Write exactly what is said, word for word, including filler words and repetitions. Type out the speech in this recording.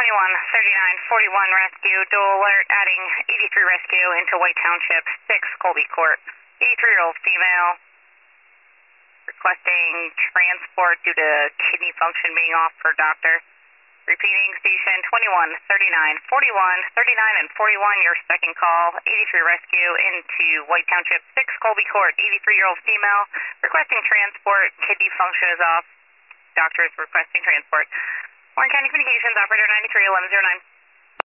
twenty-one thirty-nine forty-one rescue, dual alert, adding eighty-three rescue into White Township, six Colby Court. eighty-three-year-old female requesting transport due to kidney function being off per doctor. Repeating, station twenty-one thirty-nine forty-one thirty-nine and forty-one, your second call, eighty-three rescue into White Township, six Colby Court, eighty-three-year-old female requesting transport, kidney function is off, doctor is requesting transport. Warren County Communications, operator ninety-three eleven oh nine.